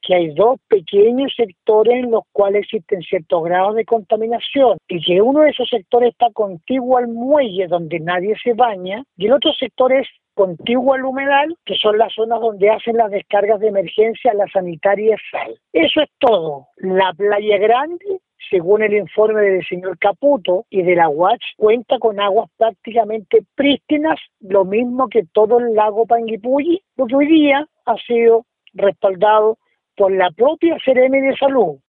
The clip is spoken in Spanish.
que hay dos pequeños sectores en los cuales existen ciertos grados de contaminación y que uno de esos sectores está contiguo al muelle donde nadie se baña y el otro sector es contiguo al humedal, que son las zonas donde hacen las descargas de emergencia la sanitaria SAL. Eso es todo. La Playa Grande, según el informe del señor Caputo y de la UACH, cuenta con aguas prácticamente prístinas, lo mismo que todo el lago Panguipulli, lo que hoy día ha sido respaldado por la propia Seremi de Salud.